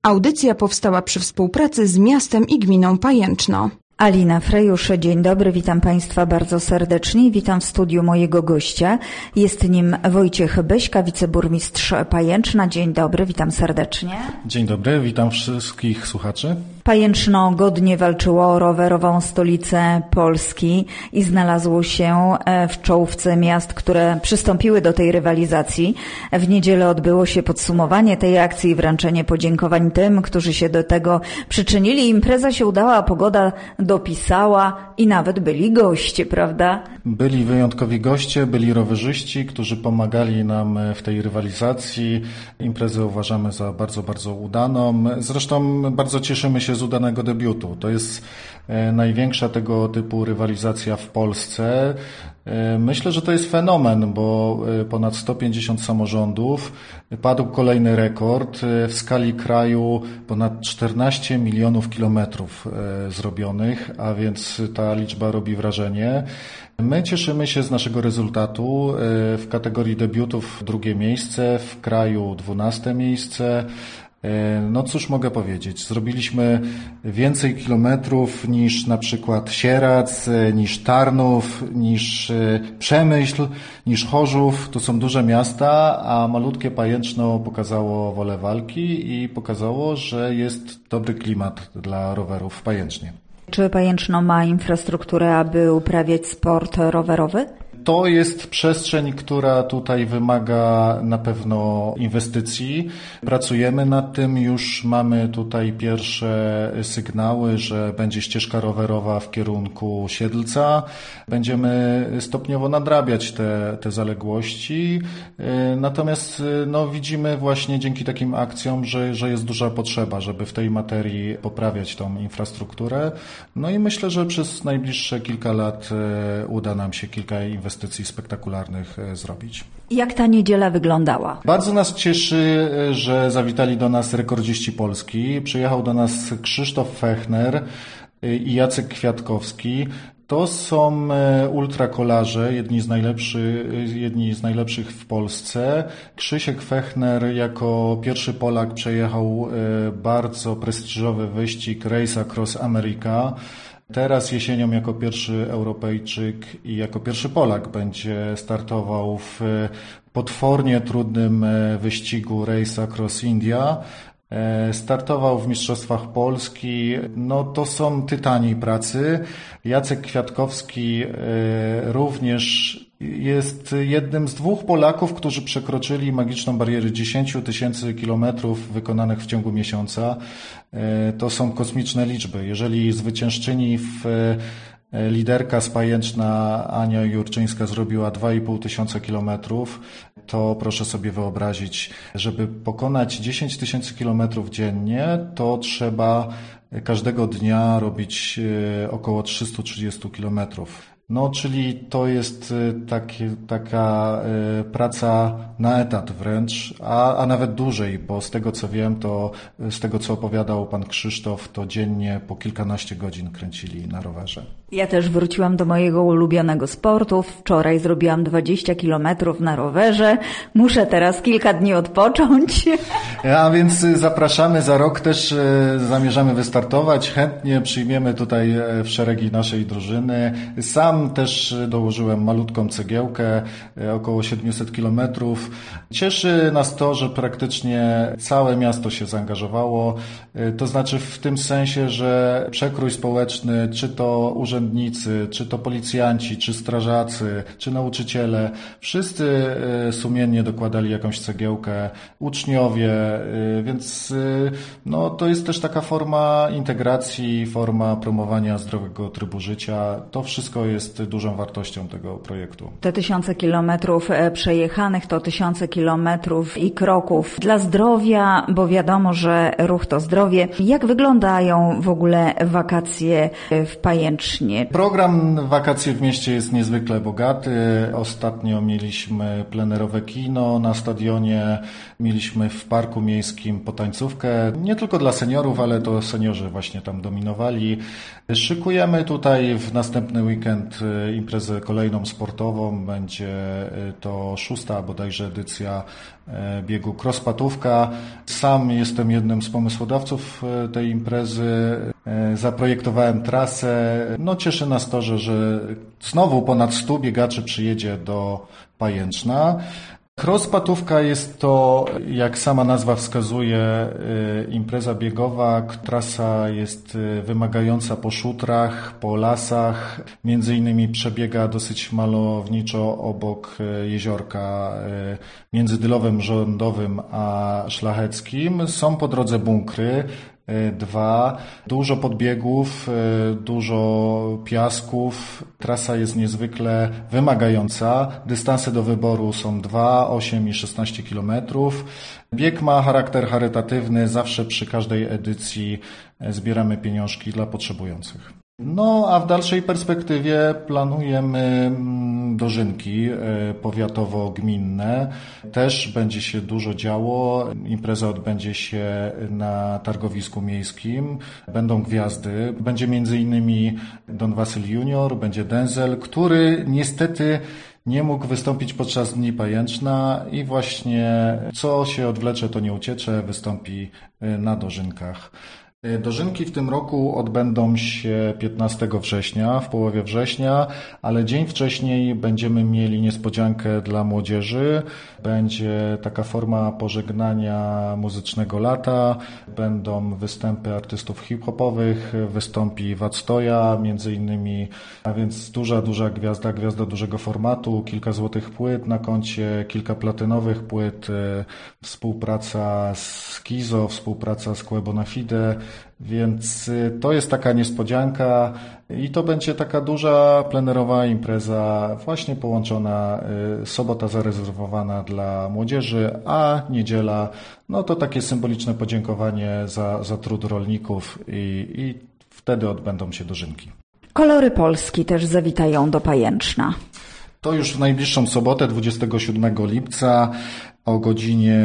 Audycja powstała przy współpracy z miastem i gminą Pajęczno. Alina Frejusz, dzień dobry, witam Państwa bardzo serdecznie. Witam w studiu mojego gościa. Jest nim Wojciech Beśka, wiceburmistrz Pajęczna. Dzień dobry, witam serdecznie. Dzień dobry, witam wszystkich słuchaczy. Pajęczno godnie walczyło o rowerową stolicę Polski i znalazło się w czołówce miast, które przystąpiły do tej rywalizacji. W niedzielę odbyło się podsumowanie tej akcji i wręczenie podziękowań tym, którzy się do tego przyczynili. Impreza się udała, a pogoda dopisała i nawet byli goście, prawda? Byli wyjątkowi goście, byli rowerzyści, którzy pomagali nam w tej rywalizacji. Imprezę uważamy za bardzo, bardzo udaną. Zresztą bardzo cieszymy się z udanego debiutu. To jest największa tego typu rywalizacja w Polsce. Myślę, że to jest fenomen, bo ponad 150 samorządów, padł kolejny rekord, w skali kraju ponad 14 milionów kilometrów zrobionych, a więc ta liczba robi wrażenie. My cieszymy się z naszego rezultatu. W kategorii debiutów 2. miejsce, w kraju 12. miejsce. No cóż mogę powiedzieć, zrobiliśmy więcej kilometrów niż na przykład Sieradz, niż Tarnów, niż Przemyśl, niż Chorzów. To są duże miasta, a malutkie Pajęczno pokazało wolę walki i pokazało, że jest dobry klimat dla rowerów w Pajęcznie. Czy Pajęczno ma infrastrukturę, aby uprawiać sport rowerowy? To jest przestrzeń, która tutaj wymaga na pewno inwestycji. Pracujemy nad tym, już mamy tutaj pierwsze sygnały, że będzie ścieżka rowerowa w kierunku Siedlca. Będziemy stopniowo nadrabiać te zaległości. Natomiast widzimy właśnie dzięki takim akcjom, że jest duża potrzeba, żeby w tej materii poprawiać tą infrastrukturę. No i myślę, że przez najbliższe kilka lat uda nam się kilka inwestycji spektakularnych zrobić. Jak ta niedziela wyglądała? Bardzo nas cieszy, że zawitali do nas rekordziści Polski. Przyjechał do nas Krzysztof Fechner i Jacek Kwiatkowski. To są ultrakolarze, jedni z najlepszych w Polsce. Krzysiek Fechner jako pierwszy Polak przejechał bardzo prestiżowy wyścig Race Across America. Teraz jesienią jako pierwszy Europejczyk i jako pierwszy Polak będzie startował w potwornie trudnym wyścigu Race Across India. Startował w Mistrzostwach Polski. No to są tytani pracy. Jacek Kwiatkowski również jest jednym z 2 Polaków, którzy przekroczyli magiczną barierę 10 000 kilometrów wykonanych w ciągu miesiąca. To są kosmiczne liczby. Jeżeli zwyciężczyni liderka z Pajęczna Ania Jurczyńska zrobiła 2500 kilometrów, to proszę sobie wyobrazić, żeby pokonać 10 000 kilometrów dziennie, to trzeba każdego dnia robić około 330 kilometrów. No, czyli to jest taka praca na etat wręcz, a nawet dłużej, bo z tego co wiem, to z tego co opowiadał pan Krzysztof, to dziennie po kilkanaście godzin kręcili na rowerze. Ja też wróciłam do mojego ulubionego sportu. Wczoraj zrobiłam 20 kilometrów na rowerze. Muszę teraz kilka dni odpocząć. A więc zapraszamy, za rok też zamierzamy wystartować. Chętnie przyjmiemy tutaj w szeregi naszej drużyny. Sam też dołożyłem malutką cegiełkę, około 700 kilometrów. Cieszy nas to, że praktycznie całe miasto się zaangażowało. To znaczy w tym sensie, że przekrój społeczny, czy to urzędnicy, czy to policjanci, czy strażacy, czy nauczyciele, wszyscy sumiennie dokładali jakąś cegiełkę, uczniowie, więc to jest też taka forma integracji, forma promowania zdrowego trybu życia. To wszystko jest dużą wartością tego projektu. Te 1000 kilometrów przejechanych to 1000 kilometrów i kroków dla zdrowia, bo wiadomo, że ruch to zdrowie. Jak wyglądają w ogóle wakacje w Pajęcznie? wakacyjnie? Program Wakacje w mieście jest niezwykle bogaty. Ostatnio mieliśmy plenerowe kino na stadionie, mieliśmy w parku miejskim potańcówkę, nie tylko dla seniorów, ale to seniorzy właśnie tam dominowali. Szykujemy tutaj w następny weekend imprezę kolejną sportową. Będzie to 6. bodajże edycja biegu Crosspatówka. Sam jestem jednym z pomysłodawców tej imprezy. Zaprojektowałem trasę. Cieszy nas to, że znowu ponad 100 biegaczy przyjedzie do Pajęczna. Crosspatówka jest to, jak sama nazwa wskazuje, impreza biegowa. Trasa jest wymagająca po szutrach, po lasach. Między innymi przebiega dosyć malowniczo obok jeziorka między Dylowem Rządowym a Szlacheckim. Są po drodze bunkry. 2. Dużo podbiegów, dużo piasków. Trasa jest niezwykle wymagająca. Dystanse do wyboru są 2, 8 i 16 kilometrów. Bieg ma charakter charytatywny. Zawsze przy każdej edycji zbieramy pieniążki dla potrzebujących. A w dalszej perspektywie planujemy dożynki powiatowo-gminne. Też będzie się dużo działo. Impreza odbędzie się na targowisku miejskim. Będą gwiazdy. Będzie m.in. Don Wasyl Junior, będzie Denzel, który niestety nie mógł wystąpić podczas Dni Pajęczna i właśnie co się odwlecze, to nie uciecze, wystąpi na dożynkach. Dożynki w tym roku odbędą się 15 września, w połowie września, ale dzień wcześniej będziemy mieli niespodziankę dla młodzieży. Będzie taka forma pożegnania muzycznego lata, będą występy artystów hip-hopowych, wystąpi Wactoja między innymi, a więc duża gwiazda dużego formatu, kilka złotych płyt na koncie, kilka platynowych płyt, współpraca z Kizo, współpraca z Quebo na Fide. Więc to jest taka niespodzianka i to będzie taka duża plenerowa impreza, właśnie połączona, sobota zarezerwowana dla młodzieży, a niedziela, to takie symboliczne podziękowanie za trud rolników i wtedy odbędą się dożynki. Kolory Polski też zawitają do Pajęczna. To już w najbliższą sobotę, 27 lipca o godzinie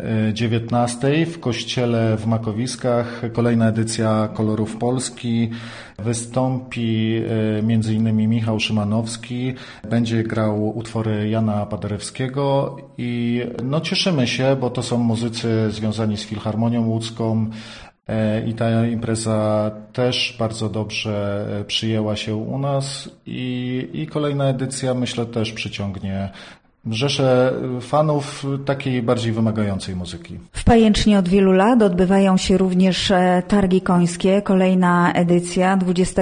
19 w kościele w Makowiskach. Kolejna edycja Kolorów Polski. Wystąpi m.in. Michał Szymanowski. Będzie grał utwory Jana Paderewskiego i cieszymy się, bo to są muzycy związani z Filharmonią Łódzką. I ta impreza też bardzo dobrze przyjęła się u nas i kolejna edycja, myślę, też przyciągnie rzeszę fanów takiej bardziej wymagającej muzyki. W Pajęcznie od wielu lat odbywają się również targi końskie. Kolejna edycja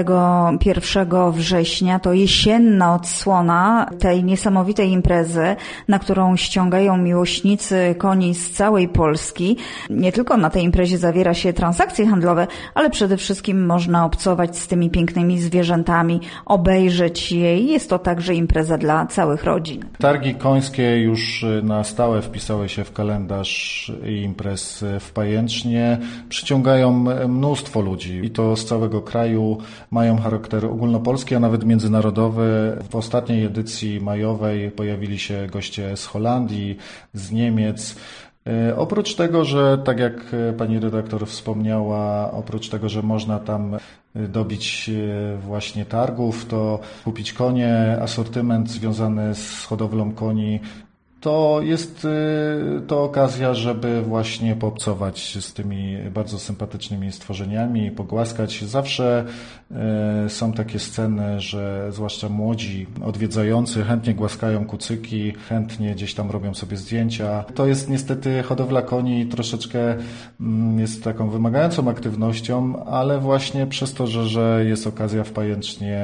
21 września to jesienna odsłona tej niesamowitej imprezy, na którą ściągają miłośnicy koni z całej Polski. Nie tylko na tej imprezie zawiera się transakcje handlowe, ale przede wszystkim można obcować z tymi pięknymi zwierzętami, obejrzeć je. Jest to także impreza dla całych rodzin. Targi końskie już na stałe wpisały się w kalendarz imprez w Pajęcznie. Przyciągają mnóstwo ludzi i to z całego kraju, mają charakter ogólnopolski, a nawet międzynarodowy. W ostatniej edycji majowej pojawili się goście z Holandii, z Niemiec. Oprócz tego, że tak jak pani redaktor wspomniała, oprócz tego, że można tam dobić właśnie targów, to kupić konie, asortyment związany z hodowlą koni, to jest to okazja, żeby właśnie poobcować z tymi bardzo sympatycznymi stworzeniami, pogłaskać. Zawsze są takie sceny, że zwłaszcza młodzi odwiedzający chętnie głaskają kucyki, chętnie gdzieś tam robią sobie zdjęcia. To jest niestety hodowla koni troszeczkę jest taką wymagającą aktywnością, ale właśnie przez to, że jest okazja w Pajęcznie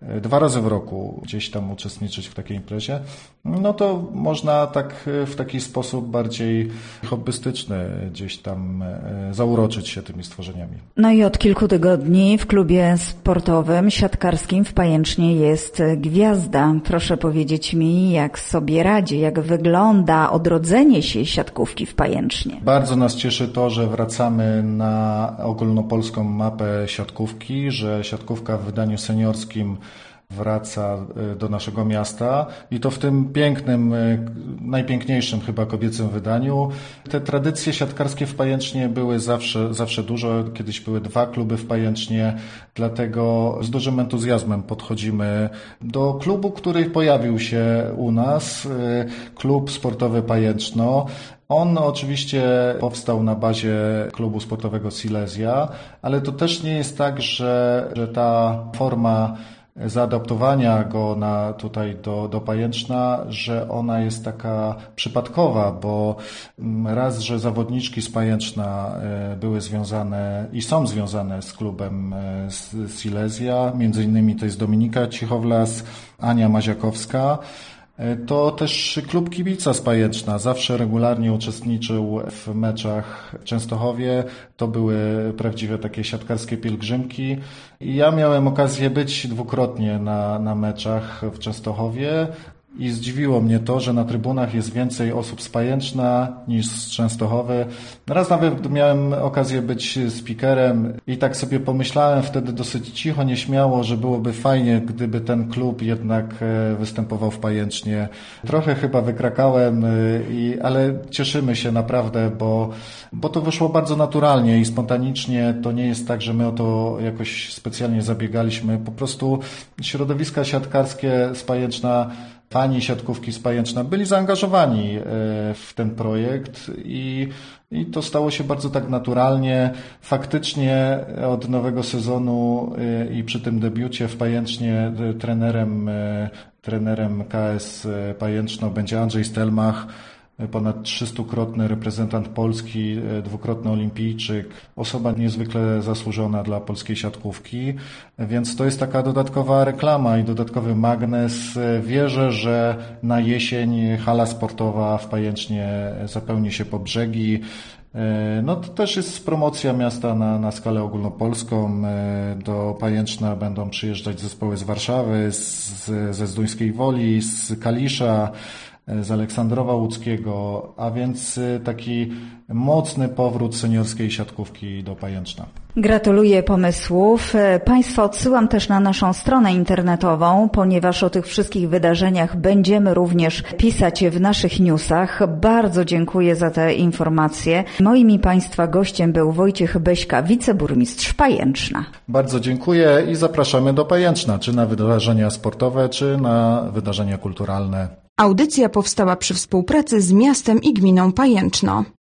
2 razy w roku gdzieś tam uczestniczyć w takiej imprezie, no to można tak w taki sposób bardziej hobbystyczny gdzieś tam zauroczyć się tymi stworzeniami. No i od kilku tygodni w klubie sportowym siatkarskim w Pajęcznie jest gwiazda. Proszę powiedzieć mi, jak sobie radzi, jak wygląda odrodzenie się siatkówki w Pajęcznie. Bardzo nas cieszy to, że wracamy na ogólnopolską mapę siatkówki, że siatkówka w wydaniu seniorskim wraca do naszego miasta i to w tym pięknym, najpiękniejszym chyba kobiecym wydaniu. Te tradycje siatkarskie w Pajęcznie były zawsze dużo. Kiedyś były 2 kluby w Pajęcznie, dlatego z dużym entuzjazmem podchodzimy do klubu, który pojawił się u nas, Klub Sportowy Pajęczno. On oczywiście powstał na bazie klubu sportowego Silesia, ale to też nie jest tak, że ta forma zaadaptowania go tutaj do Pajęczna, że ona jest taka przypadkowa, bo raz, że zawodniczki z Pajęczna były związane i są związane z klubem z Silesia, między innymi to jest Dominika Cichowlas, Ania Maziakowska. To też klub kibica z Pajęczna zawsze regularnie uczestniczył w meczach w Częstochowie. To były prawdziwe takie siatkarskie pielgrzymki. I ja miałem okazję być 2-krotnie na meczach w Częstochowie. I zdziwiło mnie to, że na trybunach jest więcej osób z Pajęczna niż z Częstochowy. Raz nawet miałem okazję być speakerem i tak sobie pomyślałem wtedy dosyć cicho, nieśmiało, że byłoby fajnie, gdyby ten klub jednak występował w Pajęcznie. Trochę chyba wykrakałem, ale cieszymy się naprawdę, bo to wyszło bardzo naturalnie i spontanicznie. To nie jest tak, że my o to jakoś specjalnie zabiegaliśmy. Po prostu środowiska siatkarskie z Pajęczna, fani siatkówki z Pajęczna byli zaangażowani w ten projekt i to stało się bardzo tak naturalnie. Faktycznie od nowego sezonu i przy tym debiucie w Pajęcznie trenerem KS Pajęczno będzie Andrzej Stelmach, ponad 300-krotny reprezentant Polski, 2-krotny olimpijczyk, osoba niezwykle zasłużona dla polskiej siatkówki, więc to jest taka dodatkowa reklama i dodatkowy magnes. Wierzę, że na jesień hala sportowa w Pajęcznie zapełni się po brzegi. No to też jest promocja miasta na skalę ogólnopolską. Do Pajęczna będą przyjeżdżać zespoły z Warszawy, ze Zduńskiej Woli, z Kalisza, z Aleksandrowa Łódzkiego, a więc taki mocny powrót seniorskiej siatkówki do Pajęczna. Gratuluję pomysłów. Państwa odsyłam też na naszą stronę internetową, ponieważ o tych wszystkich wydarzeniach będziemy również pisać w naszych newsach. Bardzo dziękuję za te informacje. Moim i Państwa gościem był Wojciech Beśka, wiceburmistrz Pajęczna. Bardzo dziękuję i zapraszamy do Pajęczna, czy na wydarzenia sportowe, czy na wydarzenia kulturalne. Audycja powstała przy współpracy z miastem i gminą Pajęczno.